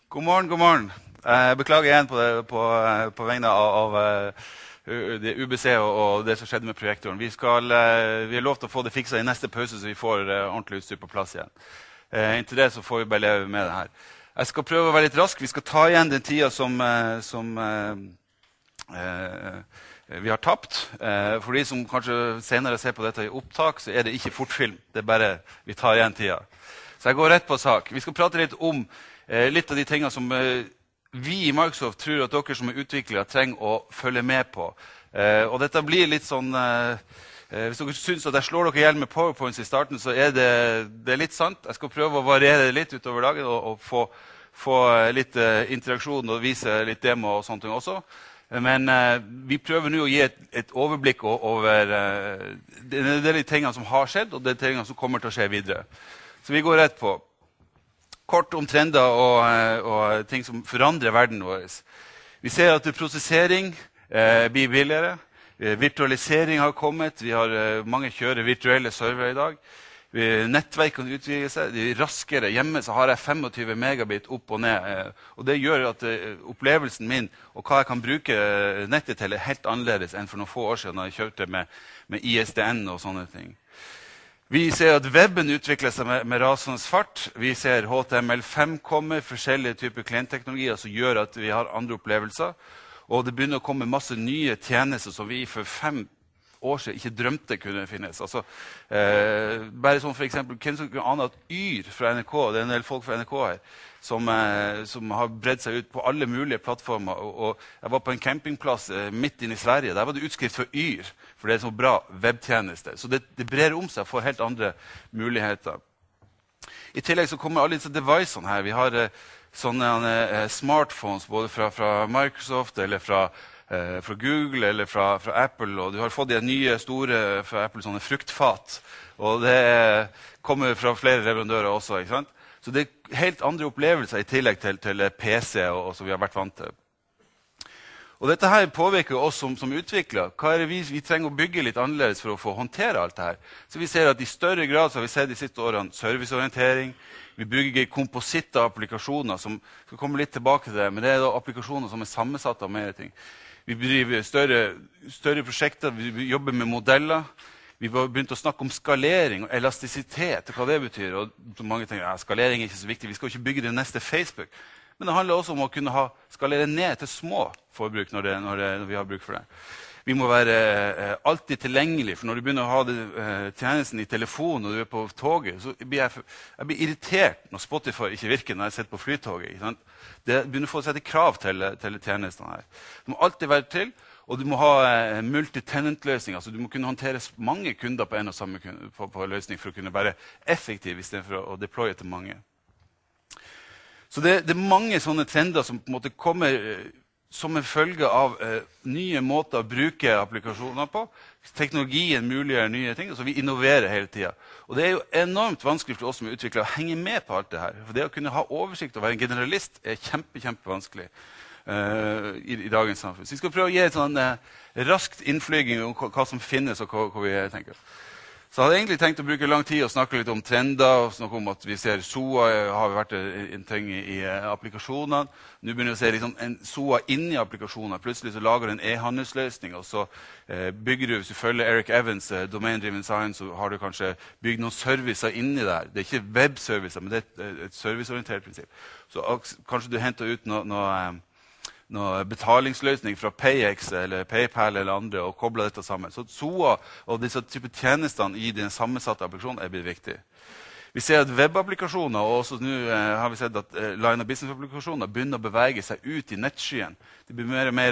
God morgen, god morgen. Jeg beklager igjen på vegne av det UBC og det som skjedde med projektoren. Vi har lov til å få det fikset i neste pause, så vi får ordentlig utstyr på plass igjen. Inntil det så får vi bare leve med det her. Jeg skal prøve å være litt rask. Vi skal ta igjen den tida som vi har tapt. For de som kanskje senere ser på dette i opptak, så er det ikke fortfilm. Det er bare vi tar igjen tida. Så jeg går rett på sak. Vi skal prate litt om litt av de tingene som vi i Microsoft tror at dere som er utviklere trenger å følge med på. Og dette blir litt sånn, hvis dere synes at jeg slår dere ihjel med PowerPoints i starten, så er det litt sant. Jeg skal prøve å variere det litt utover dagen og få litt interaksjon og vise litt demo og sånne ting også. Men vi prøver nå å gi et overblikk over de tingene som har skjedd, og de tingene som kommer til å skje videre. Så vi går rett på. Kort om trender og ting som forandrer verden vår. Vi ser at prosessering blir billigere. Virtualisering har kommet. Mange kjører virtuelle server i dag. Nettverk kan utvide seg. De er raskere. Hjemme så har jeg 25 megabit opp og ned. Og det gjør at opplevelsen min og hva jeg kan bruke nettet til er helt annerledes enn for noen få år siden da jeg kjørte med ISDN og sånne ting. Vi ser at webben utvikler seg med rasende fart. Vi ser HTML5 komme, forskjellige typer klientteknologier som gjør at vi har andre opplevelser. Og det begynner å komme masse nye tjenester som vi for 5 år siden ikke drømte kunne finnes. Altså, bare som for eksempel, hvem som aner at Yr fra NRK, det er en del folk fra NRK her, som har bredd seg ut på alle mulige plattformer. Og jeg var på en campingplass midt inne i Sverige. Der var det utskrift for Yr, for det er så bra webtjenester. Så det brer om seg for helt andre muligheter. I tillegg så kommer alle disse devicene her. Vi har sånne smartphones både fra Microsoft eller fra Google eller fra Apple, og du har fått de nye store fra Apple, sånne fruktfat. Og det kommer fra flere leverandører også, ikke sant? Så det er helt andre opplevelser i tillegg til PC og som vi har vært vant til. Og dette her påvirker oss som utvikler. Hva er det vi trenger å bygge litt annerledes for å få håndtere alt det her? Så vi ser at i større grad så har vi sett de siste årene serviceorientering. Vi bygger kompositte applikasjoner som skal komme litt tilbake til det, men det er da applikasjoner som er sammensatt av mer ting. Vi driver større prosjekter, vi jobber med modeller. Vi har begynt å snakke om skalering og elastisitet, hva det betyr. Og mange tenker, ja, skalering er ikke så viktig, vi skal ikke bygge det neste Facebook. Men det handler også om å kunne skalere ned til små forbruk når vi har bruk for det. Vi må være alltid tilgjengelig, for når du begynner å ha tjenesten i telefonen og du er på toget, så blir jeg blir irritert når Spotify ikke virker når jeg sitter på flytoget. Ikke sant? Det begynner å få sette krav til tjenestene her. Det må alltid være til. Og du må ha multi-tenant-løsning, altså du må kunne håndtere mange kunder på en og samme på løsning for å kunne være effektiv i stedet for å deploye til mange. Så det er mange sånne trender som på en måte kommer som en følge av nye måter å bruke applikasjoner på. Teknologien muliggjør nye ting, så vi innoverer hele tiden. Og det er jo enormt vanskelig for oss som er utviklere å henge med på alt det her. For det å kunne ha oversikt og være en generalist er kjempevanskelig. I dagens samfunn. Så vi skal prøve å gi et sånn raskt innflyging om hva som finnes og hva vi tenker. Så jeg hadde egentlig tenkt å bruke lang tid og snakke litt om trender, og snakke om at vi ser SOA har vært en ting i applikasjonene. Nå begynner vi å se liksom en SOA inni applikasjoner. Plutselig så lager du en e-handelsløsning, og så bygger du, hvis du følger Eric Evans, Domain Driven Science, så har du kanskje bygd noen servicer inni der. Det er ikke webservicer, men det er et serviceorientert prinsipp. Så kanskje du henter ut noe betalingsløsning fra PayX eller PayPal eller andre og kobler dette sammen. Så SOA og disse typer tjenestene i den sammensatte applikasjonen er blitt viktig. Vi ser at webapplikasjoner, og også nå har vi sett at line of business-applikasjoner begynner å bevege seg ut i nettskyen. Det blir mer og mer,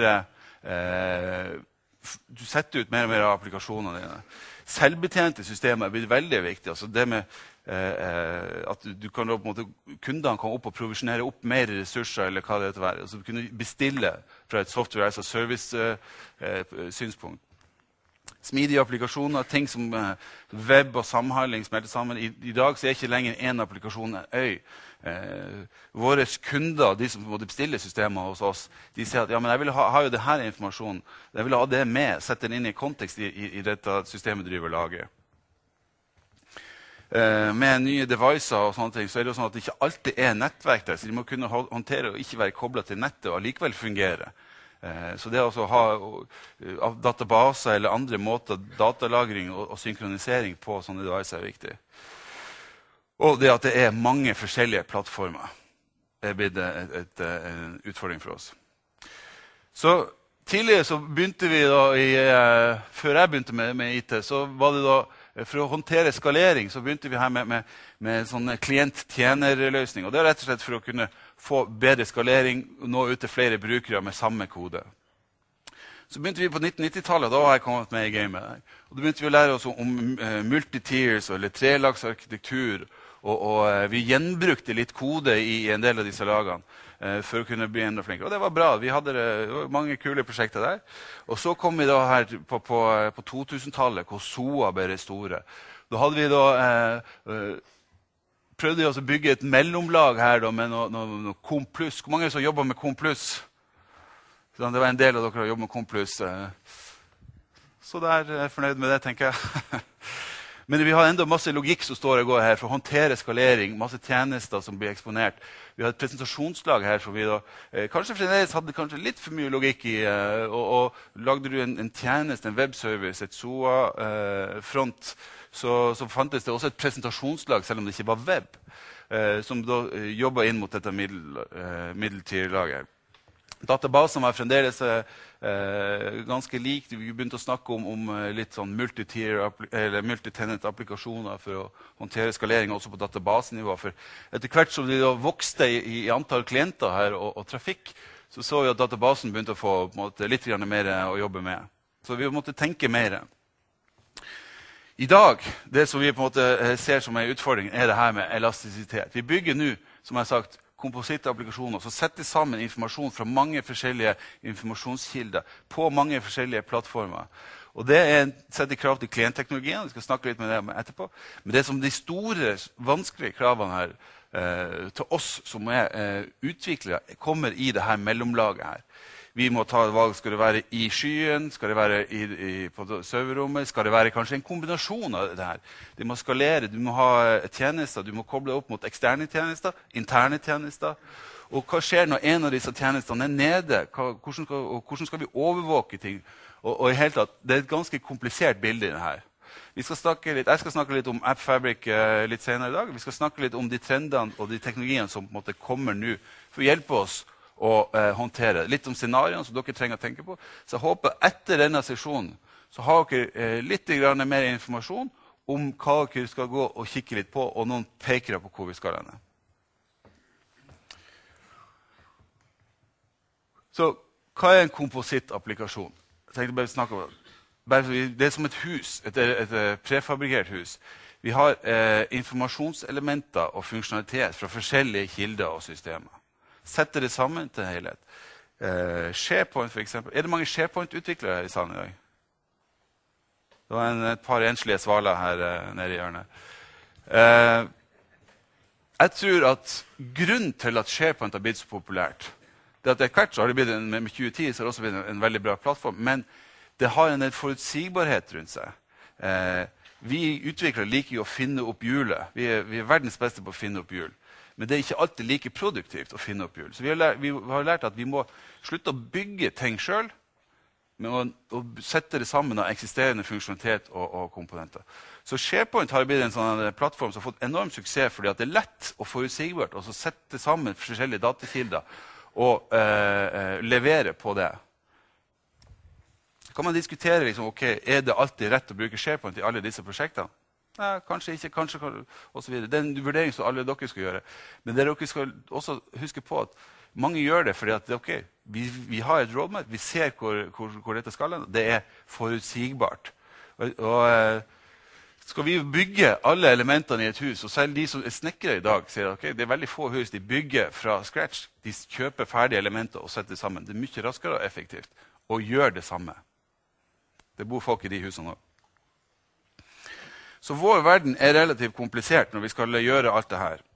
du setter ut mer og mer av applikasjonene dine. Selvbetjente systemer blir veldig viktig. Altså det med at du kan, på en måte, kundene kan opp og provisjonere opp mer ressurser, eller hva det er til å være. Altså du kunne bestille fra et software as a service-synspunkt. Smidige applikasjoner, ting som web og samhandling smelter sammen. I dag så er ikke lenger en applikasjon en øy. Våre kunder, de som måtte bestille systemer hos oss, de sier at ja, men jeg vil ha jo denne informasjonen. Jeg vil ha det med, sette den inn i kontekst i dette systemet driver laget. med nye devices og sånne ting, så det jo sånn at det ikke alltid nettverk der, så de må kunne håndtere og ikke være koblet til nettet og likevel fungere. Så det å ha databaser eller andre måter, datalagring og synkronisering på sånne devices viktig. Og det at det mange forskjellige plattformer blitt en utfordring for oss. Så tidligere så begynte vi da, før jeg begynte med IT, så var det da, for å håndtere skalering, så begynte vi her med sånne klient-tjener-løsning. Og det rett og slett for å kunne få bedre skalering og nå ut til flere brukere med samme kode. Så begynte vi på 1990-tallet, da har jeg kommet med i gamet. Og da begynte vi å lære oss om multi-tiers eller trelagsarkitektur, og vi gjenbrukte litt kode i en del av disse lagene for å kunne bli enda flinkere. Og det var bra. Vi hadde mange kule prosjekter der. Og så kom vi da her på 2000-tallet, hvor SOA ble det store. Da hadde vi da prøvde vi å bygge et mellomlag her da, med noe Comp+. Hvor mange som jobber med Comp+? Det var en del av dere som jobber med Comp+. Så der er jeg fornøyd med det, tenker jeg. Men vi har enda masse logikk som står og går her for å håndtere skalering, masse tjenester som blir eksponert. Vi har et presentasjonslag her, så vi da, kanskje fremdeles hadde litt for mye logikk i, og lagde du en tjeneste, en webservice, et SOA-front, så fantes det også et presentasjonslag, selv om det ikke var web, som da jobbet inn mot dette middeltierlaget. Databasen var fremdeles ganske lik. Vi begynte å snakke om litt sånn multi-tenant-applikasjoner for å håndtere skalering også på databasenivå. For etter hvert som de da vokste i antall klienter her og trafikk, så vi at databasen begynte å få på en måte, litt mer å jobbe med. Så vi måtte tenke mer. I dag, det som vi på en måte ser som en utfordring, det her med elastisitet. Vi bygger nå, som jeg har sagt, kompositte applikasjoner, så setter sammen informasjon fra mange forskjellige informasjonskilder på mange forskjellige plattformer. Og det setter krav til klientteknologien, vi skal snakke litt med det etterpå. Men det som de store, vanskelige kravene her til oss som utviklere, kommer i det her mellomlaget her. Vi må ta et valg, skal det være i skyen, skal det være på serverrommet, skal det være kanskje en kombinasjon av det her. Du må skalere, du må ha tjenester, du må koble opp mot eksterne tjenester, interne tjenester. Og hva skjer når en av disse tjenestene nede? Hvordan skal vi overvåke ting? Og i hele tatt, det et ganske komplisert bilde i det her. Jeg skal snakke litt om AppFabric litt senere i dag. Vi skal snakke litt om de trendene og de teknologiene som på en måte kommer nå for å hjelpe oss og håndtere. Litt om scenarioene som dere trenger å tenke på. Så jeg håper etter denne sesjonen så har dere litt mer informasjon om hva dere skal gå og kikke litt på, og noen peker på hvor vi skal henne. Så hva en komposittapplikasjon? Jeg tenkte bare snakke om det. Det som et hus, et prefabrikert hus. Vi har informasjonselementer og funksjonalitet fra forskjellige kilder og systemer. Setter det sammen til helhet. SharePoint for eksempel. Det mange SharePoint-utviklere her i salen i dag? Det var et par enslige svaler her nede i hjørnet. Jeg tror at grunnen til at SharePoint har blitt så populært, det at hvert så har det blitt med 2010 så har det også blitt en veldig bra plattform, men det har en forutsigbarhet rundt seg. Vi utviklere liker jo å finne opp hjulet. Vi er verdens beste på å finne opp hjul. Men det er ikke alltid like produktivt å finne opp hjul. Så vi har lært at vi må slutte å bygge ting selv, men å sette det sammen av eksisterende funksjonalitet og komponenter. Så SharePoint har blitt en sånn plattform som har fått enorm suksess, fordi at det lett og forutsigbart å sette sammen forskjellige datakilder og levere på det. Kan man diskutere, liksom, det alltid rett å bruke SharePoint i alle disse prosjektene? Ja, kanskje ikke, kanskje, og så videre. Det en vurdering som alle dere skal gjøre. Men dere skal også huske på at mange gjør det fordi at vi har et roadmap, vi ser hvor dette skal hen. Det forutsigbart. Og skal vi bygge alle elementene i et hus, og selv de som snekkere i dag sier at det veldig få hus de bygger fra scratch, de kjøper ferdige elementer og setter sammen. Det mye raskere og effektivt å gjøre det samme. Det bor folk i de husene også. Så vår verden relativt komplisert når vi skal gjøre alt det her.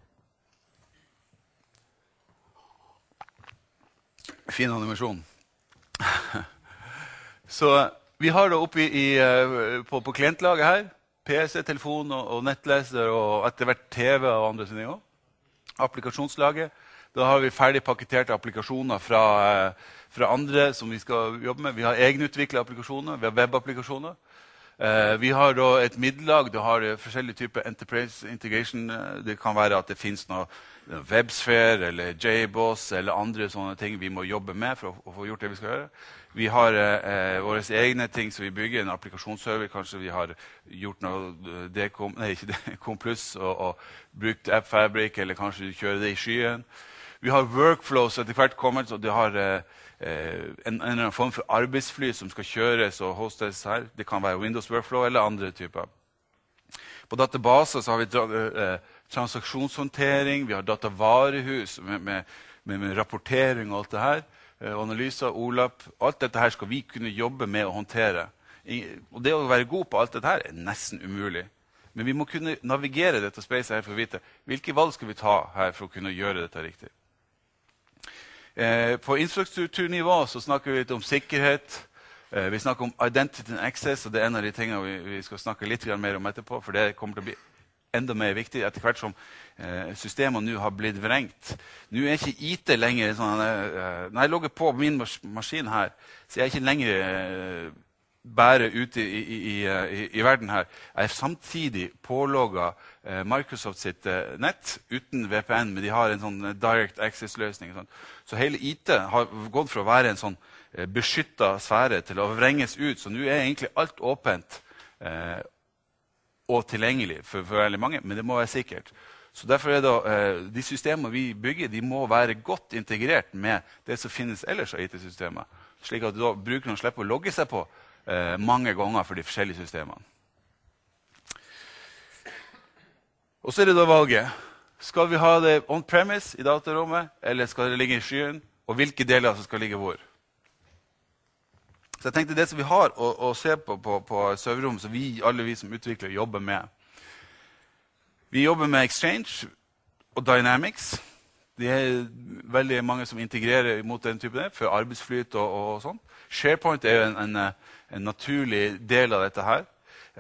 Fin animasjon. Så vi har da oppe på klientlaget her, PC, telefon og nettleser og etter hvert TV og andre ting også. Applikasjonslaget. Da har vi ferdig pakketerte applikasjoner fra andre som vi skal jobbe med. Vi har egenutviklede applikasjoner, vi har webapplikasjoner. Vi har da et middelag, det har forskjellige typer enterprise integration. Det kan være at det finnes noe WebSphere eller JBoss eller andre sånne ting vi må jobbe med for å få gjort det vi skal gjøre. Vi har våre egne ting som vi bygger, en applikasjonsserver. Kanskje vi har gjort noe DCOM Plus og brukt AppFabric, eller kanskje du kjører det i skyen. Vi har workflows etter hvert kommet, og det har en form for arbeidsfly som skal kjøres og hostes her. Det kan være Windows Workflow eller andre typer. På databaser så har vi transaksjonshåndtering, vi har datavarehus med rapportering og alt det her. Analyser, OLAP, alt dette her skal vi kunne jobbe med å håndtere. Og det å være god på alt dette her er nesten umulig. Men vi må kunne navigere dette spacet her for å vite hvilke valg skal vi ta her for å kunne gjøre dette riktig. På infrastrukturnivå så snakker vi litt om sikkerhet. Vi snakker om identity and access, og det er en av de tingene vi skal snakke litt mer om etterpå, for det kommer til å bli enda mer viktig etter hvert som systemene nå har blitt vrengt. Nå er ikke IT lenger sånn, når jeg logger på min maskin her, så er jeg ikke lenger bare ute i verden her. Jeg er samtidig pålogget Microsoft sitt nett uten VPN, men de har en sånn direct access-løsning. Så hele IT har gått fra å være en sånn beskyttet sfære til å vrenges ut, så nå er egentlig alt åpent og tilgjengelig for veldig mange, men det må være sikkert. Så derfor er det, de systemene vi bygger, de må være godt integrert med det som finnes ellers av IT-systemer, slik at da brukerne slipper å logge seg på mange ganger for de forskjellige systemene. Og så er det da valget. Skal vi ha det on-premise i datarommet, eller skal det ligge i skyen, og hvilke deler som skal ligge hvor? Så jeg tenkte det som vi har å se på serverrommet, som alle vi som utvikler jobber med. Vi jobber med Exchange og Dynamics. Det er veldig mange som integrerer mot den typen der, for arbeidsflyt og sånt. SharePoint er jo en naturlig del av dette her.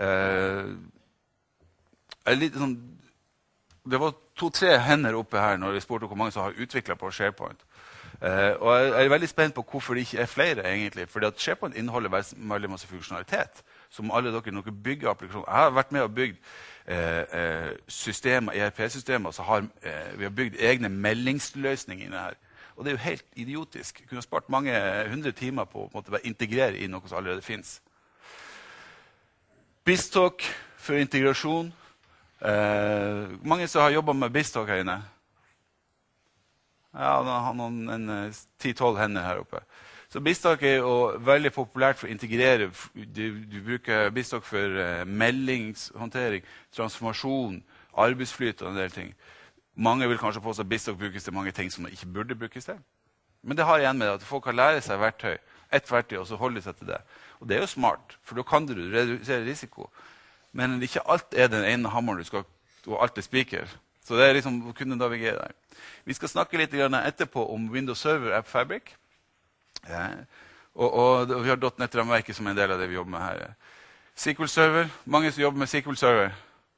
Det var 2-3 hender oppe her når jeg spurte hvor mange som har utviklet på SharePoint. Og jeg er veldig spent på hvorfor det ikke er flere egentlig, fordi at SharePoint inneholder veldig masse funksjonalitet, som alle dere bygger applikasjoner. Jeg har vært med og bygd systemer, ERP-systemer, så vi har bygd egne meldingsløsninger inne her. Og det er jo helt idiotisk. Jeg kunne ha spart mange 100 timer på å integrere i noe som allerede finnes. BizTalk for integrasjon. Mange som har jobbet med BizTalk her inne? Ja, han har noen 10-12 hender her oppe. Så BizTalk er jo veldig populært for å integrere. Du bruker BizTalk for meldingshåndtering, transformasjon, arbeidsflyt og en del ting. Mange vil kanskje påstå at BizTalk brukes til mange ting som det ikke burde brukes til. Men det har igjen med at folk kan lære seg verktøy, ett verktøy, og så holde seg til det. Og det er jo smart, for da kan du redusere risiko. Men ikke alt er den ene hammeren du skal, og alt er spiker. Så det er liksom å kunne navigere der. Vi skal snakke litt etterpå om Windows Server AppFabric. Og vi har .NET-rammeverket som en del av det vi jobber med her. SQL Server. Mange som jobber med SQL Server?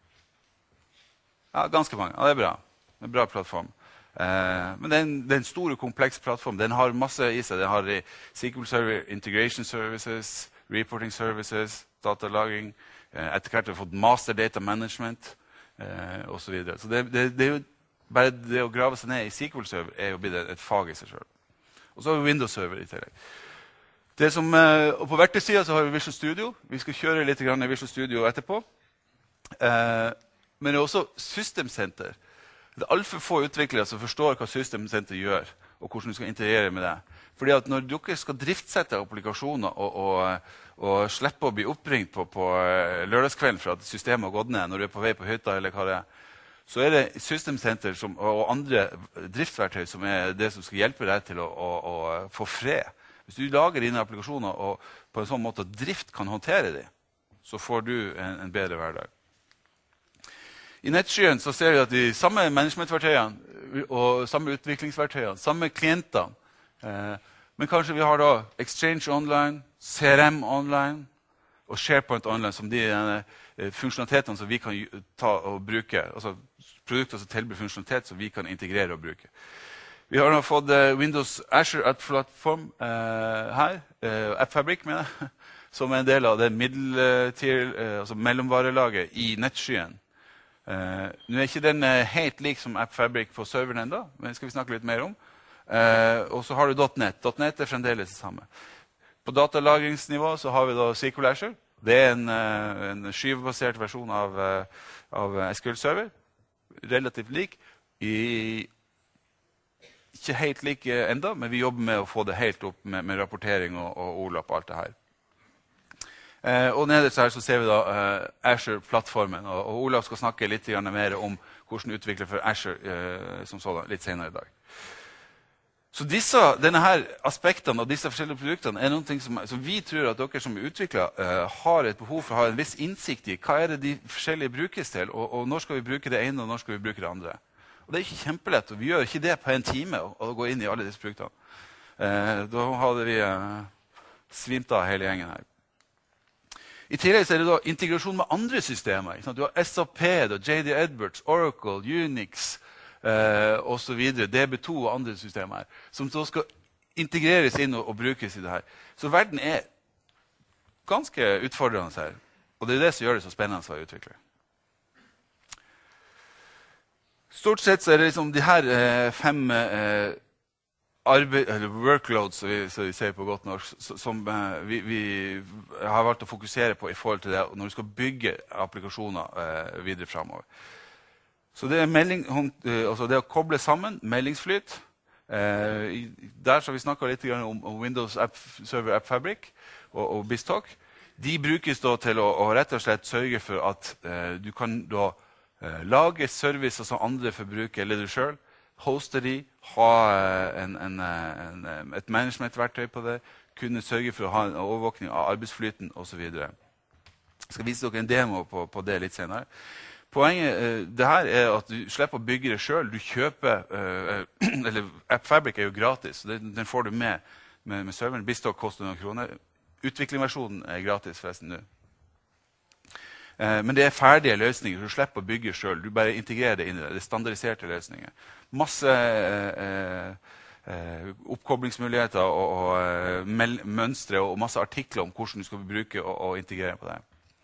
Ja, ganske mange. Ja, det er bra. Det er en bra plattform. Men det er en stor og kompleks plattform. Den har masse i seg. Den har SQL Server Integration Services, Reporting Services, datalagring. Etter hvert har vi fått Master Data Management og så videre. Så det er jo bare det å grave seg ned i SQL Server er jo blitt et fag i seg selv. Og så har vi Windows Server i tillegg. Og på verktøysiden så har vi Visual Studio. Vi skal kjøre litt i Visual Studio etterpå. Men det er også System Center. Det er alt for få utviklere som forstår hva System Center gjør, og hvordan du skal integrere med det. Fordi at når dere skal driftsette applikasjoner og slippe å bli oppringt på lørdagskvelden for at systemet har gått ned når du er på vei på hytta eller hva det er, så er det System Center og andre driftsverktøy som er det som skal hjelpe deg til å få fred. Hvis du lager dine applikasjoner og på en sånn måte at drift kan håndtere dem, så får du en bedre hverdag. I nettskyen så ser vi at de samme managementverktøyene og samme utviklingsverktøyene, samme klientene, men kanskje vi har da Exchange Online, CRM Online og SharePoint Online som de funksjonalitetene som vi kan ta og bruke, altså produkter som tilbyr funksjonalitet som vi kan integrere og bruke. Vi har nå fått Windows Azure App-plattform her, AppFabric mener jeg, som en del av det altså mellomvarelaget i nettskyen. Nå ikke den helt lik som AppFabric på serveren enda, men det skal vi snakke litt mer om. Og så har du .NET. .NET fremdeles det samme. På datalagringsnivå så har vi da SQL Azure. Det en skyvebasert versjon av SQL Server. Relativt lik. Ikke helt lik enda, men vi jobber med å få det helt opp med rapportering og OLAP og alt det her. Og nederst her så ser vi da Azure-plattformen, og Olav skal snakke litt mer om hvordan utvikler for Azure som sådan litt senere i dag. Så denne her aspektene og disse forskjellige produktene noe som vi tror at dere som utvikler har et behov for å ha en viss innsikt i. Hva det de forskjellige brukes til, og når skal vi bruke det ene, og når skal vi bruke det andre? Og det ikke kjempelett, og vi gjør ikke det på en time å gå inn i alle disse produktene. Da hadde vi svimt av hele gjengen her. I tillegg så det da integrasjon med andre systemer. Du har SAP, JD Edwards, Oracle, Unix og så videre, DB2 og andre systemer her, som så skal integreres inn og brukes i det her. Så verden ganske utfordrende her, og det det som gjør det så spennende å utvikle. Stort sett så det liksom de her 5 workloads, som vi sier på godt norsk, som vi har valgt å fokusere på i forhold til det når vi skal bygge applikasjoner videre fremover. Så det altså det å koble sammen meldingsflyt. Der så vi snakket litt om Windows Server AppFabric og BizTalk. De brukes da til å rett og slett sørge for at du kan da lage servicer som andre forbruker, eller du selv, hoste de, ha et managementverktøy på det, kunne sørge for å ha en overvåkning av arbeidsflyten og så videre. Jeg skal vise dere en demo på det litt senere. Poenget det her at du slipper å bygge det selv. Du kjøper, eller AppFabric jo gratis, så den får du med serveren. BizTalk koster noen kroner. Utviklingsversjonen gratis forresten nå. Men det ferdige løsninger, så du slipper å bygge selv. Du bare integrerer det inn i det. Det standardiserte løsninger. Masse oppkoblingsmuligheter og mønstre og masse artikler om hvordan du skal bruke og integrere på det.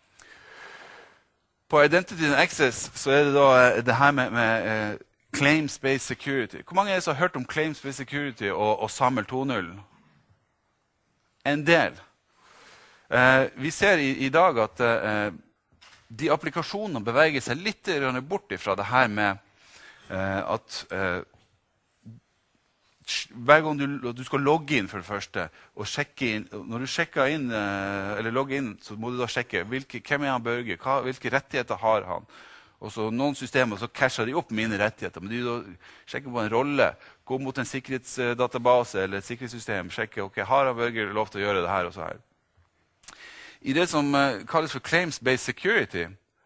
På Identity and Access så det da det her med Claims-Based Security. Hvor mange som har hørt om Claims-Based Security og SAML 2.0? En del. Vi ser i dag at de applikasjonene beveger seg litt bort fra det her med at hver gang du skal logge inn for det første, og sjekke inn, når du sjekker inn, eller logger inn, så må du da sjekke hvem han Børge, hvilke rettigheter har han. Og så noen systemer så casher de opp mine rettigheter, men de sjekker på en rolle, gå mot en sikkerhetsdatabase eller et sikkerhetssystem, sjekke, ok, har han Børge lov til å gjøre det her og så her. I det som kalles for Claims-Based Security,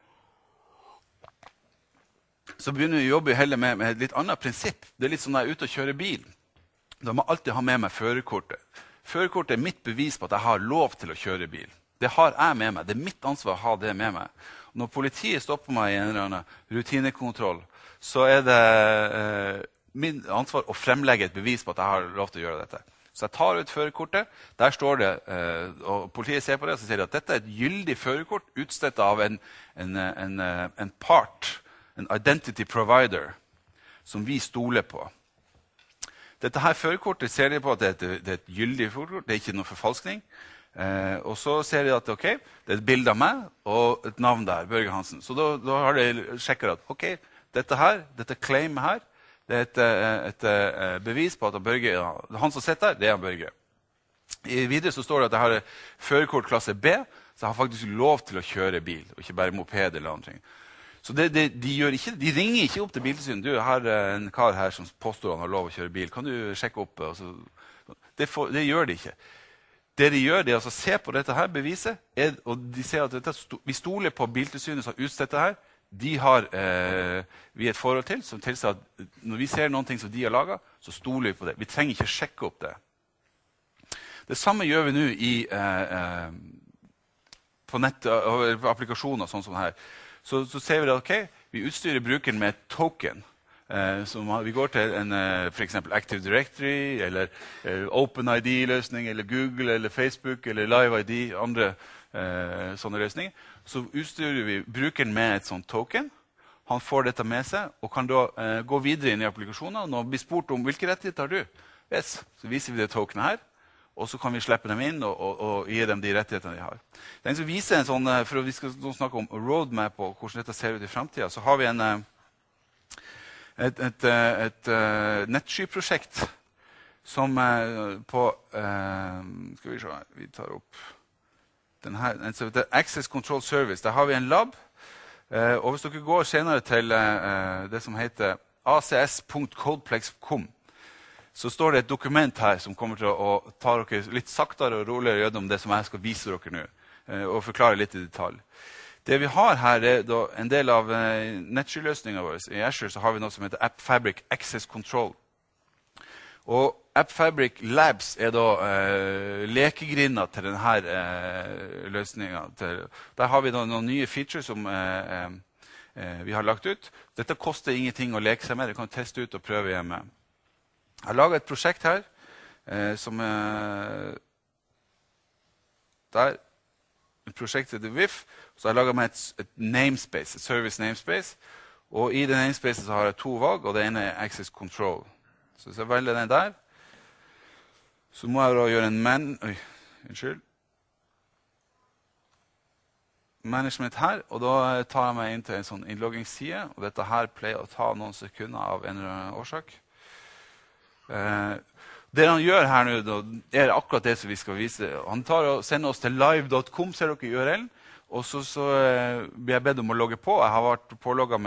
så begynner vi å jobbe heller med et litt annet prinsipp. Det litt sånn når jeg ute og kjører bil. Da må jeg alltid ha med meg førerkortet. Førerkortet mitt bevis på at jeg har lov til å kjøre bil. Det har jeg med meg. Det mitt ansvar å ha det med meg. Og når politiet stopper meg i en eller annen rutinekontroll, så det min ansvar å fremlegge et bevis på at jeg har lov til å gjøre dette. Så jeg tar ut førerkortet. Der står det, og politiet ser på det, så sier de at dette et gyldig førerkort utstedt av en part, en identity provider, som vi stoler på. Dette her førerkortet ser de på at det et gyldig førerkort, det ikke noe forfalskning. Og så ser de at ok, det et bilde av meg og et navn der, Børge Hansen. Så da har de sjekket at ok, dette claim her, det et bevis på at Børge, han som sitter her, det han Børge. Videre så står det at jeg har førerkort klasse B, så jeg har faktisk lov til å kjøre bil, og ikke bare moped eller andre ting. Så de ringer ikke opp til Biltilsynet. Du har en kar her som påstår han har lov å kjøre bil. Kan du sjekke opp? Det gjør de ikke. Det de gjør, det å se på dette her beviset, og de ser at vi stoler på Biltilsynet som har utstedt det her. De har vi et forhold til, som tilsier at når vi ser noen ting som de har laget, så stoler vi på det. Vi trenger ikke sjekke opp det. Det samme gjør vi nå på nett, og applikasjoner sånn som her, så ser vi at vi utstyrer brukeren med et token. Vi går til for eksempel Active Directory, eller OpenID-løsning, eller Google, eller Facebook, eller LiveID, andre sånne løsninger. Så utstyrer vi brukeren med et sånt token. Han får dette med seg, og kan da gå videre inn i applikasjonen. Når vi blir spurt om hvilke rettigheter har du, så viser vi det tokenet her. Og så kan vi slippe dem inn og gi dem de rettighetene de har. Den som viser en sånn, for vi skal snakke om roadmap og hvordan dette ser ut i fremtiden, så har vi et nettsky-prosjekt som på, skal vi se, vi tar opp den her, Access Control Service. Der har vi en lab, og hvis dere går senere til det som heter acs.codeplex.com, så står det et dokument her som kommer til å ta dere litt saktere og roligere gjennom det som jeg skal vise dere nå, og forklare litt i detalj. Det vi har her er da en del av nettsky-løsningen vår. I Azure så har vi noe som heter AppFabric Access Control. Og AppFabric Labs er da lekegrinda til denne løsningen. Der har vi da noen nye features som vi har lagt ut. Dette koster ingenting å leke seg med. Du kan teste ut og prøve hjemme. Jeg har laget et prosjekt her, som der, et prosjekt heter VIF, så jeg har laget meg et namespace, et service namespace, og i det namespacet så har jeg 2 valg, og det ene er Access Control. Så hvis jeg velger den der, så må jeg da gjøre en management her, og da tar jeg meg inn til en sånn innloggingsside, og dette her pleier å ta noen sekunder av en eller annen årsak. Det han gjør her nå, er akkurat det som vi skal vise. Han tar og sender oss til live.com, ser dere i URL-en, og så blir jeg bedt om å logge på. Jeg har vært pålogget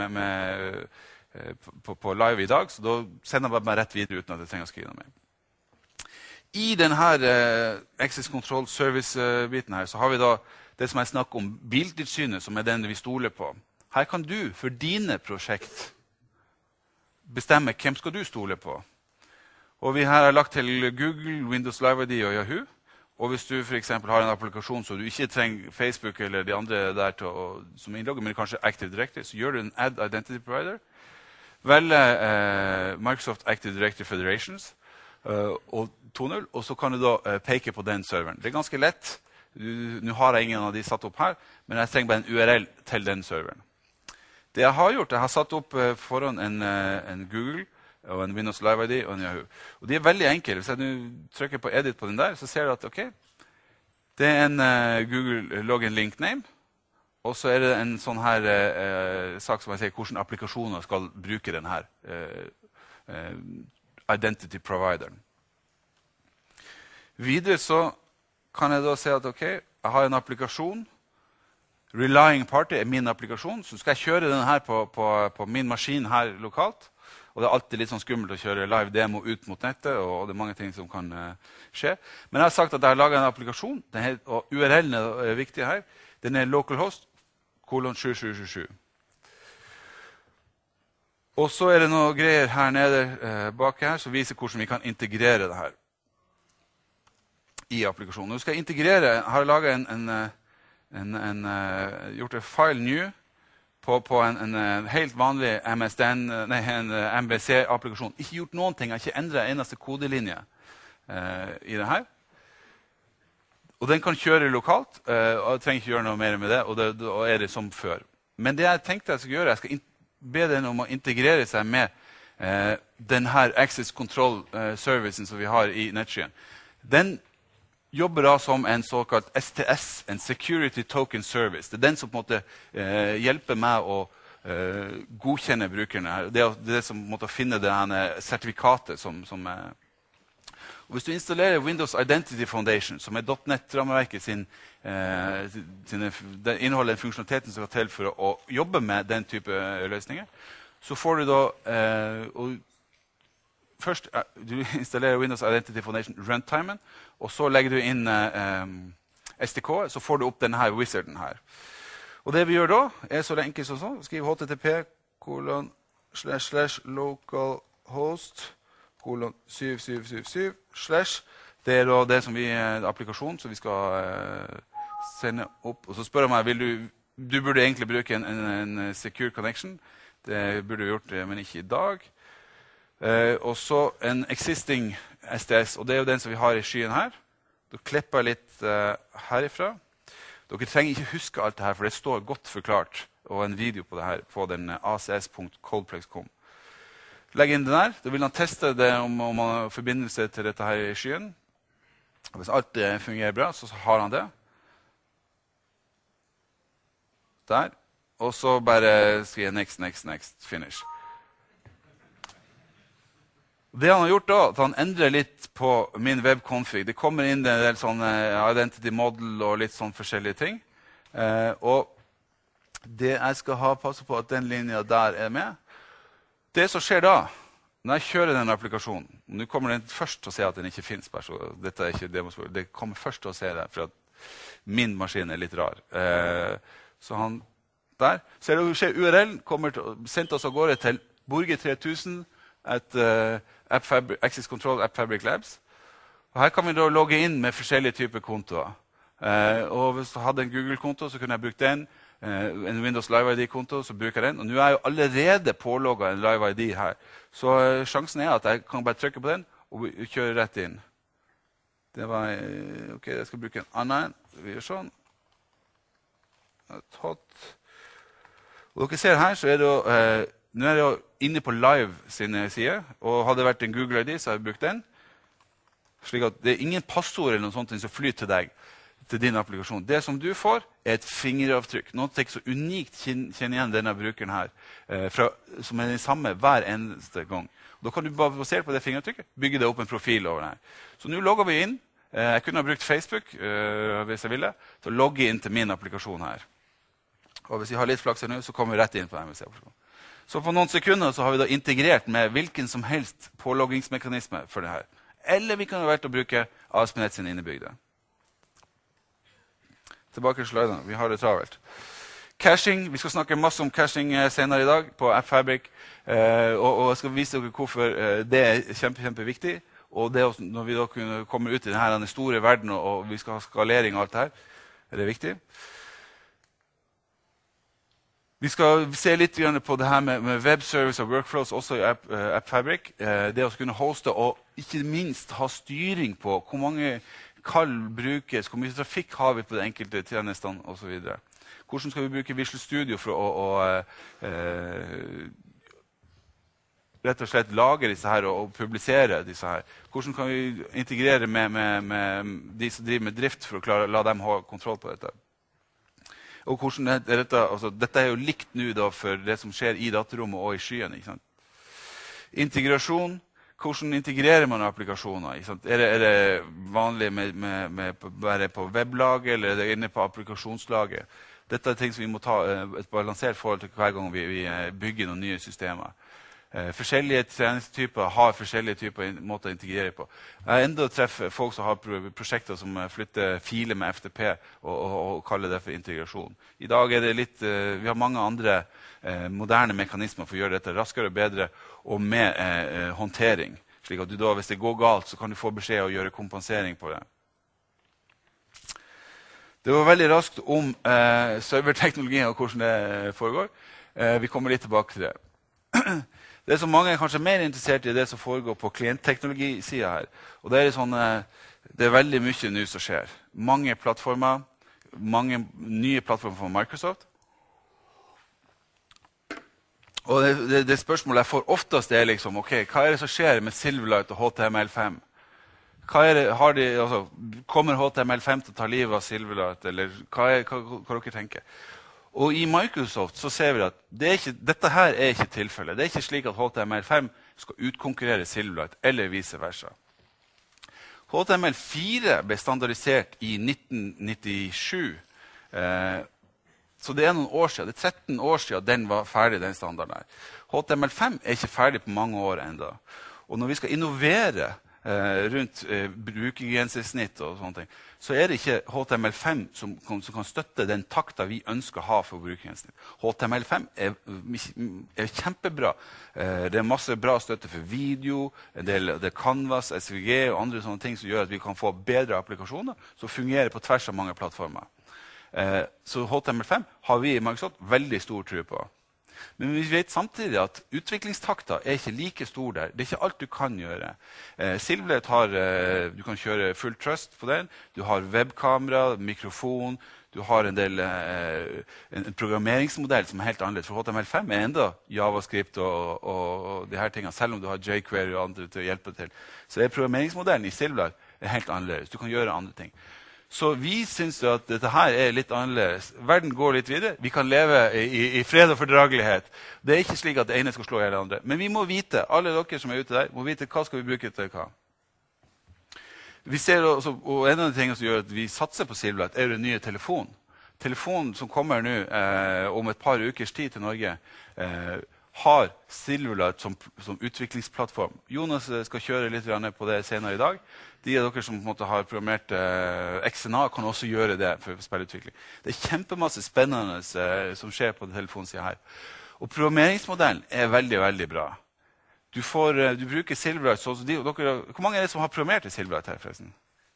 på live i dag, så da sender jeg meg rett videre uten at jeg trenger å skrive noe mer. I denne Access Control Service-biten her, så har vi da det som jeg snakker om, biltilsynet, som er den vi stoler på. Her kan du, for dine prosjekt, bestemme hvem skal du stole på. Og vi her har lagt til Google, Windows Live ID og Yahoo. Og hvis du for eksempel har en applikasjon så du ikke trenger Facebook eller de andre der som innlogger, men kanskje Active Directory, så gjør du en Add Identity Provider. Velg Microsoft Active Directory Federations og 2.0, og så kan du da peke på den serveren. Det er ganske lett. Nå har jeg ingen av de satt opp her, men jeg trenger bare en URL til den serveren. Det jeg har gjort, jeg har satt opp foran en Google, og en Windows Live ID og en Yahoo. Og de er veldig enkle. Hvis jeg nå trykker på edit på den der, så ser du at det er en Google Login Link Name, og så er det en sånn her sak som jeg sier, hvordan applikasjoner skal bruke den her Identity Provideren. Videre så kan jeg da se at jeg har en applikasjon, Relying Party er min applikasjon, så skal jeg kjøre den her på min maskin her lokalt. Og det er alltid litt sånn skummelt å kjøre live demo ut mot nettet, og det er mange ting som kan skje. Men jeg har sagt at jeg har laget en applikasjon, og URL-en er viktig her. Den er localhost:7777. Og så er det noen greier her nede bak her, som viser hvordan vi kan integrere det her i applikasjonen. Nå skal jeg integrere, jeg har laget gjort en file new, på en helt vanlig MVC-applikasjon. Ikke gjort noen ting, jeg har ikke endret eneste kodelinje i det her. Og den kan kjøre lokalt, og jeg trenger ikke gjøre noe mer med det, og da er det som før. Men det jeg tenkte jeg skal gjøre, jeg skal be den om å integrere seg med denne Access Control-servicen som vi har i nettskyen. Den jobber da som en såkalt STS, en Security Token Service. Det er den som på en måte hjelper meg å godkjenne brukerne her. Det er det som på en måte finner det sertifikatet som og hvis du installerer Windows Identity Foundation, som er .NET-rammeverket det inneholder den funksjonaliteten som skal til for å jobbe med den type løsninger, så får du da først du installerer Windows Identity Foundation runtimen, og så legger du inn SDK, så får du opp denne her wizarden her. Og det vi gjør da, er så enkelt som sånn. Skriv http://localhost:7777/ det er da det som applikasjon som vi skal sende opp, og så spør jeg meg, du burde egentlig bruke en secure connection. Det burde du gjort, men ikke i dag. Og så en existing SDS, og det er jo den som vi har i skyen her. Da klipper jeg litt herifra. Dere trenger ikke huske alt det her, for det står godt forklart, og en video på det her på den acs.coldplex.com. Legg inn den der. Da vil han teste det om han har forbindelse til dette her i skyen. Hvis alt fungerer bra, så har han det. Der. Og så bare skriver jeg next, finish. Det han har gjort da, at han endrer litt på min webconfig. Det kommer inn en del sånne identity model og litt sånne forskjellige ting. Og det jeg skal passe på at den linja der er med. Det som skjer da, når jeg kjører den applikasjonen, nå kommer den først til å se at den ikke finnes, så dette er ikke demospor. Det kommer først til å se det, for at min maskin er litt rar. Så han der. Ser du skjer URL, kommer sendt oss av gårde til Borge 3000, Access Control App Fabric Labs. Og her kan vi da logge inn med forskjellige typer kontoer. Og hvis du hadde en Google-konto, så kunne jeg brukt den. En Windows Live ID-konto, så bruker jeg den. Og nå er jeg jo allerede pålogget en Live ID her. Så sjansen er at jeg kan bare trykke på den og kjøre rett inn. Det var, ok, jeg skal bruke en annen. Vi gjør sånn. Og dere ser her, så er det jo, nå er det jo inne på Live sine sider, og hadde det vært en Google ID, så har jeg brukt den. Slik at det er ingen passord eller noe sånt som flyter til deg, til din applikasjon. Det som du får, er et fingeravtrykk. Noe som så unikt kjenner igjen denne brukeren her, som er den samme hver eneste gang. Og da kan du bare basert på det fingeravtrykket bygge deg opp en profil over den her. Så nå logger vi inn. Jeg kunne ha brukt Facebook, hvis jeg ville, til å logge inn til min applikasjon her. Og hvis vi har litt flaks her nå, så kommer vi rett inn på MVC-applikasjonen. Så på noen sekunder så har vi da integrert med hvilken som helst påloggingsmekanisme for det her. Eller vi kan ha vært å bruke ASP.NET sin innebygde. Tilbake til slidene. Vi har det travelt. Caching. Vi skal snakke masse om caching senere i dag på AppFabric. Og jeg skal vise dere hvorfor det er kjempeviktig. Og det også, når vi da kommer ut i denne store verden, og vi skal ha skalering og alt det her, er det viktig. Vi skal se litt på det her med webservice og workflows også i AppFabric. Det å kunne hoste og ikke minst ha styring på hvor mange kall brukes, hvor mye trafikk har vi på de enkelte tjenestene og så videre. Hvordan skal vi bruke Visual Studio for å rett og slett lage disse her og publisere disse her? Hvordan kan vi integrere med de som driver med drift for å la dem ha kontroll på dette? Og hvordan er dette, altså, dette er jo likt nå da for det som skjer i datarommet og i skyen. Ikke sant? Integrasjon. Hvordan integrerer man applikasjoner? Ikke sant? Er det vanlig bare på weblaget, eller er det inne på applikasjonslaget? Dette er ting som vi må ta et balansert forhold til hver gang vi bygger noen nye systemer. Forskjellige tjenestetyper har forskjellige typer måter å integrere på. Jeg enda treffer folk som har prosjekter som flytter filer med FTP og kaller det for integrasjon. I dag er det litt, vi har mange andre moderne mekanismer for å gjøre dette raskere og bedre og med håndtering. Slik at du da, hvis det går galt, så kan du få beskjed og gjøre kompensering på det. Det var veldig raskt om serverteknologien og hvordan det foregår. Vi kommer litt tilbake til det. Det som mange er kanskje mer interessert i, det som foregår på klientteknologisiden her. Og det er veldig mye nå som skjer. Mange plattformer, mange nye plattformer fra Microsoft. Og det spørsmålet jeg får oftest er liksom, ok, hva er det som skjer med Silverlight og HTML5? Kommer HTML5 til å ta livet av Silverlight, eller hva dere tenker? Og i Microsoft så ser vi at dette her er ikke tilfellet. Det er ikke slik at HTML5 skal utkonkurrere Silverlight, eller vice versa. HTML4 ble standardisert i 1997, så det er noen år siden. Det er 13 år siden den var ferdig, den standarden her. HTML5 er ikke ferdig på mange år enda. Og når vi skal innovere rundt brukergrensesnitt og sånne ting, så det ikke HTML5 som kan støtte den takta vi ønsker å ha for brukergrensesnitt. HTML5 kjempebra. Det masse bra støtte for video, det er Canvas, SVG og andre sånne ting som gjør at vi kan få bedre applikasjoner som fungerer på tvers av mange plattformer. Så HTML5 har vi i Microsoft veldig stor tro på. Men vi vet samtidig at utviklingstakta ikke like stor der. Det ikke alt du kan gjøre. Silverlight du kan kjøre full trust på den. Du har webkamera, mikrofon, du har en programmeringsmodell som helt annerledes. For HTML5 enda JavaScript og de her tingene, selv om du har jQuery og andre til å hjelpe til. Så programmeringsmodellen i Silverlight helt annerledes. Du kan gjøre andre ting. Så vi synes at dette her litt annerledes. Verden går litt videre. Vi kan leve i fred og fordragelighet. Det ikke slik at det ene skal slå hele andre. Men vi må vite, alle dere som ute der, må vite hva skal vi bruke til hva. Vi ser også, og en av de tingene som gjør at vi satser på Silverlight, den nye telefonen. Telefonen som kommer nå om et par ukers tid til Norge, har Silverlight som utviklingsplattform. Jonas skal kjøre litt på det senere i dag. De av dere som har programmert XNA kan også gjøre det for spillutvikling. Det kjempemasse spennende som skjer på telefonsiden her. Og programmeringsmodellen veldig, veldig bra. Du bruker Silverlight. Hvor mange det som har programmert i Silverlight her, forresten?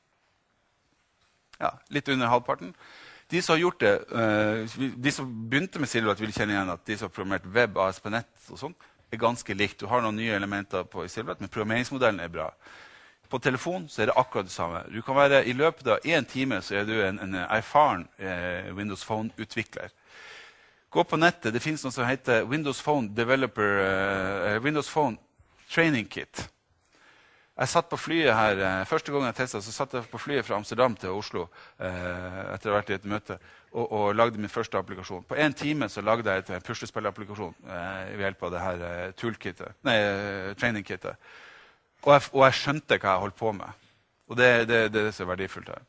Ja, litt under halvparten. De som har gjort det, de som begynte med Silverlight vil kjenne igjen at de som har programmert web, ASP.NET og sånt, ganske likt. Du har noen nye elementer på Silverlight, men programmeringsmodellen bra. På telefon så det akkurat det samme. Du kan være I løpet av 1 time så du en erfaren Windows Phone-utvikler. Gå på nettet, det finnes noe som heter Windows Phone Windows Phone Training Kit. Jeg satt på flyet her, første gang jeg testet, så satt jeg på flyet fra Amsterdam til Oslo etter å ha vært I et møte, og lagde min første applikasjon. På 1 time så lagde jeg et puslespiller-applikasjon ved hjelp av det her training-kittet. Og jeg skjønte hva jeg holdt på med. Og det som verdifullt her.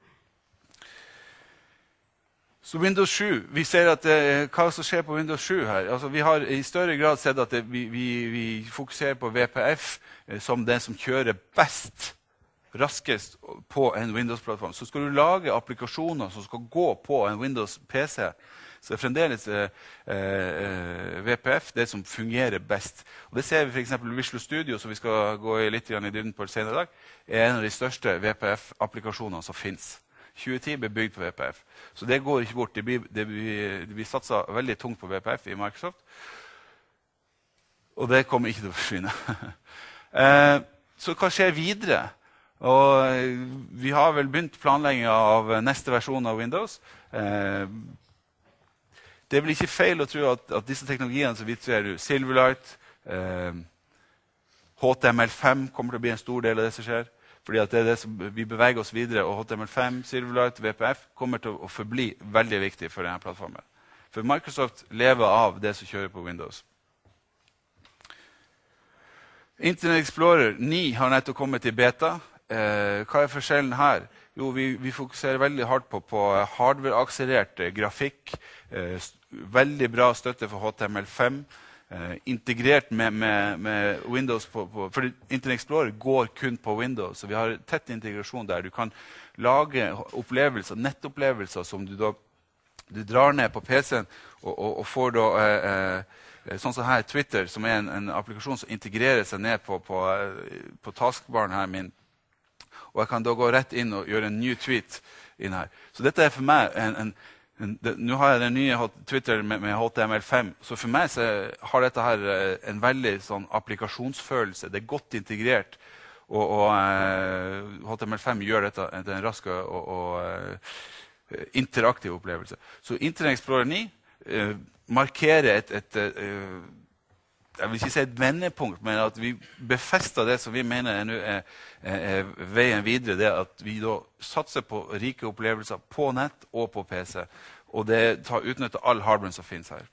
Så Windows 7, vi ser at hva som skjer på Windows 7 her. Altså, vi har I større grad sett at vi fokuserer på VPF som den som kjører best, raskest på en Windows-plattform. Så skal du lage applikasjoner som skal gå på en Windows-PC, så fremdeles VPF det som fungerer best. Og det ser vi for eksempel Visual Studio, som vi skal gå litt I dybden på senere I dag, en av de største VPF-applikasjonene som finnes. 2010 ble bygd på VPF. Så det går ikke bort. Det blir satset veldig tungt på VPF I Microsoft. Og det kommer ikke til å forsvinne. Så hva skjer videre? Og vi har vel begynt planleggingen av neste versjon av Windows. Det blir ikke feil å tro at disse teknologiene som vi ser, Silverlight, HTML5 kommer til å bli en stor del av det som skjer. Fordi at det det som vi beveger oss videre, og HTML5, Silverlight, VPF kommer til å forbli veldig viktig for denne plattformen. For Microsoft lever av det som kjører på Windows. Internet Explorer 9 har nettopp kommet I beta. Hva forskjellen her? Jo, vi fokuserer veldig hardt på hardware-akselerert grafikk, veldig bra støtte for HTML5, integrert med Windows for Internet Explorer går kun på Windows, så vi har tett integrasjon der. Du kan lage opplevelser, nettopplevelser som du drar ned på PC-en og får da sånn som her Twitter, som en applikasjon som integrerer seg ned på taskbaren her min. Og jeg kan da gå rett inn og gjøre en ny tweet inn her. Så dette for meg nå har jeg den nye Twitter med HTML5, så for meg så har dette her en veldig sånn applikasjonsfølelse. Det godt integrert, og HTML5 gjør dette til en rask og interaktiv opplevelse. Så Internet Explorer 9 markerer jeg vil ikke si et vendepunkt, men at vi befester det som vi mener er veien videre, det at vi da satser på rike opplevelser på nett og på PC, og det tar utnyttet all hardware som finnes her.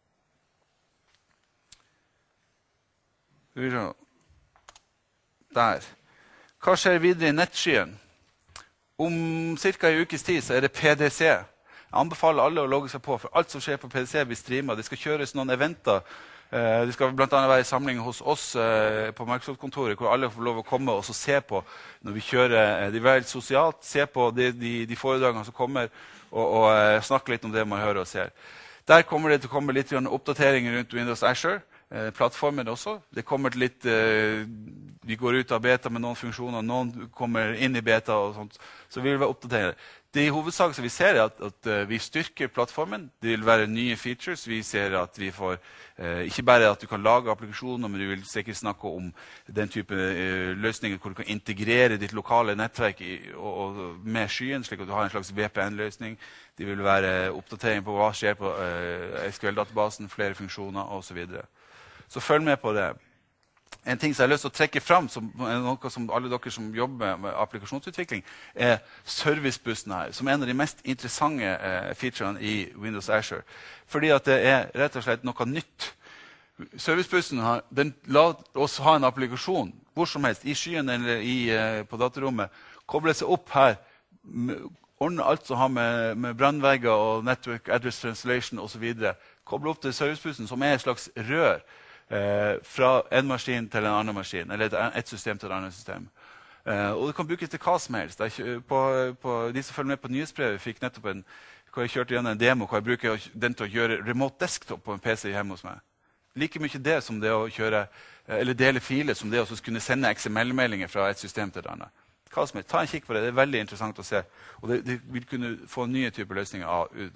Der. Hva skjer videre I nettskyen? Om cirka en ukes tid så det PDC. Jeg anbefaler alle å logge seg på, for alt som skjer på PDC blir streamet. Det skal kjøres noen eventer Det skal blant annet være samling hos oss på Microsoft-kontoret, hvor alle får lov å komme og så se på når vi kjører. Det er veldig sosialt, se på de foredragene som kommer, og snakke litt om det man hører og ser. Der kommer det til å komme litt oppdateringer rundt Windows Azure, plattformen også. Det kommer til litt, vi går ut av beta med noen funksjoner, noen kommer inn i beta og sånt, så vi vil være oppdateret. Det i hovedsak som vi ser er at vi styrker plattformen. Det vil være nye features. Vi ser at vi får ikke bare at du kan lage applikasjoner, men du vil sikkert snakke om den type løsninger hvor du kan integrere ditt lokale nettverk med skyen, slik at du har en slags VPN-løsning. Det vil være oppdatering på hva skjer på SQL-databasen, flere funksjoner og så videre. Så følg med på det. En ting som jeg har lyst til å trekke fram, som noe som alle dere som jobber med applikasjonsutvikling, er servicebussen her, som er en av de mest interessante featurene i Windows Azure. Fordi at det er rett og slett noe nytt. Servicebussen den lar oss ha en applikasjon, hvor som helst, i skyen eller på datarommet, koble seg opp her, ordne alt som har med brannvegger og network address translation og så videre, koble opp til servicebussen, som er et slags rør, fra en maskin til en annen maskin, eller et system til et annet system. Og det kan brukes til hva som helst. De som følger med på nyhetsbrevet fikk nettopp hvor jeg kjørte gjennom en demo, hvor jeg bruker den til å gjøre remote desktop på en PC hjemme hos meg. Like mye det som det å kjøre, eller dele filer, som det å kunne sende XML-meldinger fra et system til et annet. Hva som helst. Ta en kikk på det, det er veldig interessant å se. Og det vil kunne få nye typer løsninger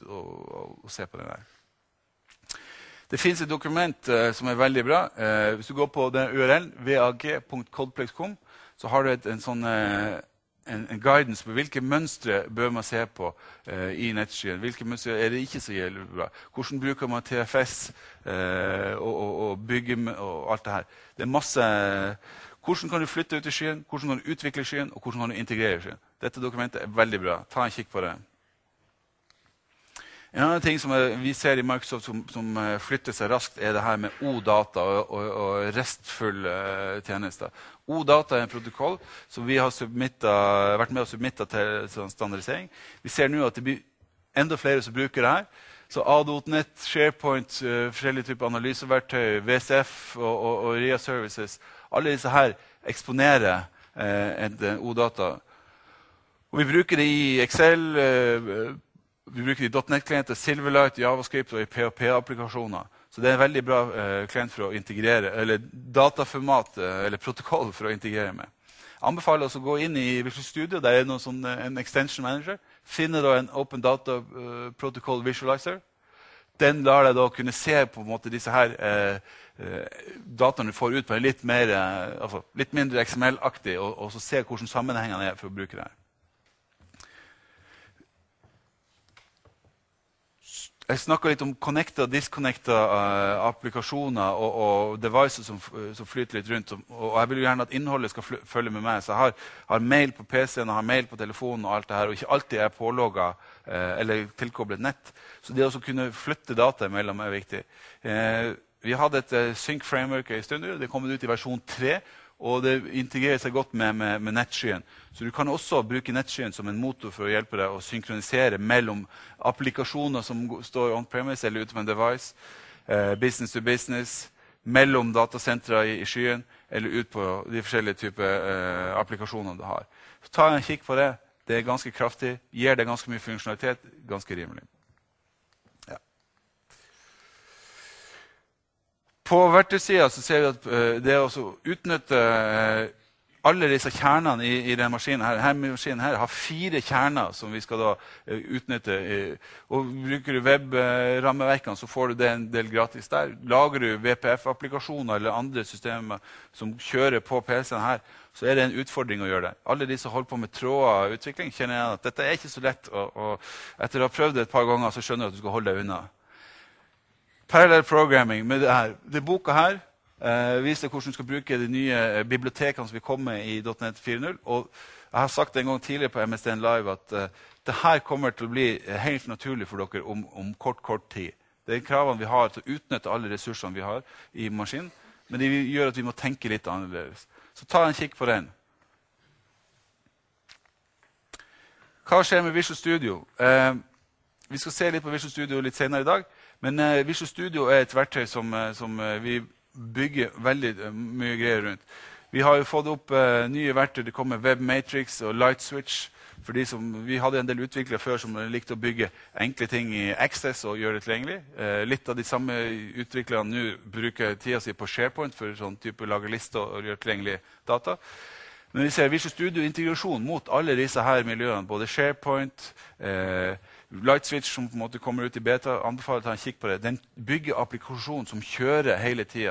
å se på det der. Det finnes et dokument som er veldig bra. Hvis du går på den URL, vag.codeplexcom, så har du en guidance på hvilke mønstre bør man se på i nettskyen. Hvilke mønstre er det ikke så gjelder bra. Hvordan bruker man TFS og bygge og alt det her. Det er masse. Hvordan kan du flytte ut i skyen, hvordan kan du utvikle skyen, og hvordan kan du integrere skyen. Dette dokumentet er veldig bra. Ta en kikk på det. En annen ting som vi ser i Microsoft som flytter seg raskt, er det her med OData og restfull tjenester. OData er en protokoll som vi har vært med å submitte til standardisering. Vi ser nå at det blir enda flere som bruker det her. Så ADO.NET, SharePoint, forskjellige typer analyseverktøy, VCF og RIA Services, alle disse her eksponerer en OData. Og vi bruker det i Excel, vi bruker det i .NET-klienter, Silverlight, JavaScript og i PHP-applikasjoner. Så det er en veldig bra klient for å integrere, eller dataformat, eller protokoll for å integrere med. Jeg anbefaler oss å gå inn i Visual Studio, der er det en extension manager. Finne da en Open Data Protocol Visualizer. Den lar deg da kunne se på en måte disse her dataene du får ut på en litt mindre XML-aktig, og så se hvordan sammenhengene er for å bruke det her. Jeg snakket litt om connecta og disconnecta applikasjoner og devices som flyter litt rundt. Og jeg vil jo gjerne at innholdet skal følge med meg. Så jeg har mail på PC-en, jeg har mail på telefonen og alt det her, og ikke alltid er pålogget eller tilkoblet nett. Så det å kunne flytte data imellom er viktig. Vi hadde et sync framework i stund, det kom ut i versjon 3, og det integrerer seg godt med nettskyen. Så du kan også bruke nettskyen som en motor for å hjelpe deg å synkronisere mellom applikasjoner som står on-premise eller ute på en device, business to business, mellom datasentre i skyen, eller ut på de forskjellige typer applikasjoner du har. Så ta en kikk på det. Det er ganske kraftig, gir deg ganske mye funksjonalitet, ganske rimelig. På verktøysiden så ser vi at det er å utnytte alle disse kjernene i denne maskinen her. Denne maskinen her har 4 kjerner som vi skal da utnytte. Og bruker du web-rammeverkene, så får du det en del gratis der. Lager du VPF-applikasjoner eller andre systemer som kjører på PC-en her, så er det en utfordring å gjøre det. Alle de som holder på med trådutvikling kjenner jeg at dette er ikke så lett. Og etter å ha prøvd det et par ganger, så skjønner du at du skal holde deg unna. Parallel programming med det her. Det boka her viser hvordan du skal bruke de nye bibliotekene som vil komme i .NET 4.0. Og jeg har sagt det en gang tidligere på MSDN Live at det her kommer til å bli helt naturlig for dere om kort tid. Det er kravene vi har til å utnytte alle ressursene vi har i maskinen, men det gjør at vi må tenke litt annerledes. Så ta en kikk på den. Hva skjer med Visual Studio? Vi skal se litt på Visual Studio litt senere i dag. Men Visual Studio et verktøy som vi bygger veldig mye greier rundt. Vi har jo fått opp nye verktøy. Det kommer WebMatrix og Lightswitch. Vi hadde en del utviklere før som likte å bygge enkle ting i Access og gjøre det tilgjengelig. Litt av de samme utviklerne nå bruker tida si på SharePoint for sånn type lage lister og gjøre tilgjengelig data. Men vi ser Visual Studio-integrasjon mot alle disse her miljøene, både SharePoint, Lightswitch som på en måte kommer ut i beta, anbefaler å ta en kikk på det. Den bygger applikasjon som kjører hele tida.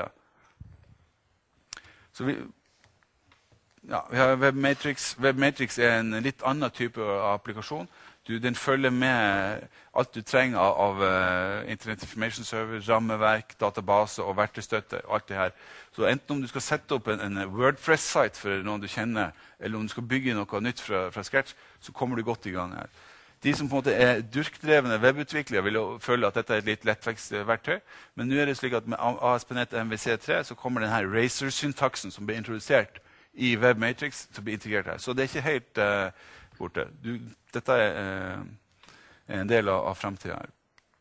Så vi har WebMatrix. WebMatrix er en litt annen type applikasjon. Den følger med alt du trenger av Internet Information Server, rammeverk, database og verktøystøtte. Alt det her. Så enten om du skal sette opp en WordPress-site for noen du kjenner, eller om du skal bygge noe nytt fra scratch, så kommer du godt i gang her. De som på en måte er durkdrevne webutviklere vil føle at dette er et litt lettvekstverktøy. Men nå er det slik at med ASP.NET MVC3 så kommer denne Razor-syntaksen som ble introdusert i WebMatrix til å bli integrert her. Så det er ikke helt borte. Dette er en del av fremtiden her.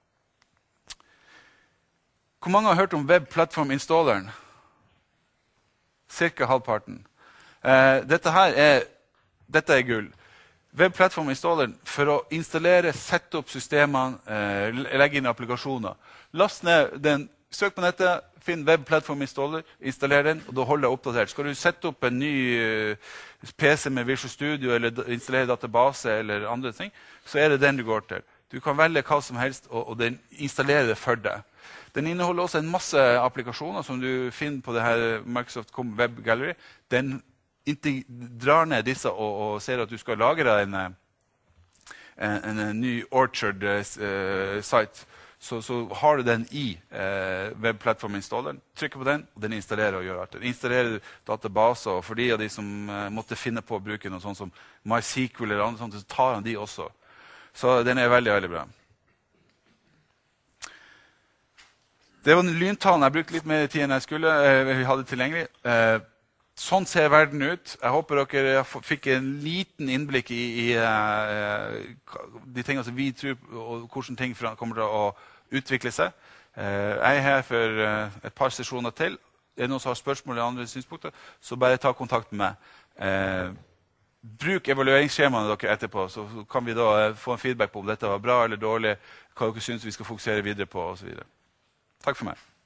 Hvor mange har hørt om Web Platform Installeren? Cirka halvparten. Dette er gull. Web Platform Installeren for å installere, sette opp systemene, legge inn applikasjoner. Last ned den, søk på nettet, finn Web Platform Installer, installer den, og da holder deg oppdatert. Skal du sette opp en ny PC med Visual Studio, eller installere database, eller andre ting, så er det den du går til. Du kan velge hva som helst, og den installerer det for deg. Den inneholder også en masse applikasjoner som du finner på det her Microsoft Web Gallery. Den drar ned disse og ser at du skal lage deg en ny Orchard-site. Så har du den i Web Platform Installeren. Trykker på den, og den installerer og gjør alt. Den installerer databaser, og for de av de som måtte finne på å bruke noe sånt som MySQL eller andre sånt, så tar han de også. Så den er veldig, veldig bra. Det var lyntalen. Jeg brukte litt mer tid enn jeg skulle. Vi hadde tilgjengelig. Sånn ser verden ut. Jeg håper dere fikk en liten innblikk i de tingene som vi tror, og hvordan ting kommer til å utvikle seg. Jeg er her for et par sesjoner til. Er det noen som har spørsmål eller andre synspunkter, så bare ta kontakt med meg. Bruk evalueringsskjemaene dere etterpå, så kan vi da få en feedback på om dette var bra eller dårlig, hva dere synes vi skal fokusere videre på, og så videre. Takk for meg.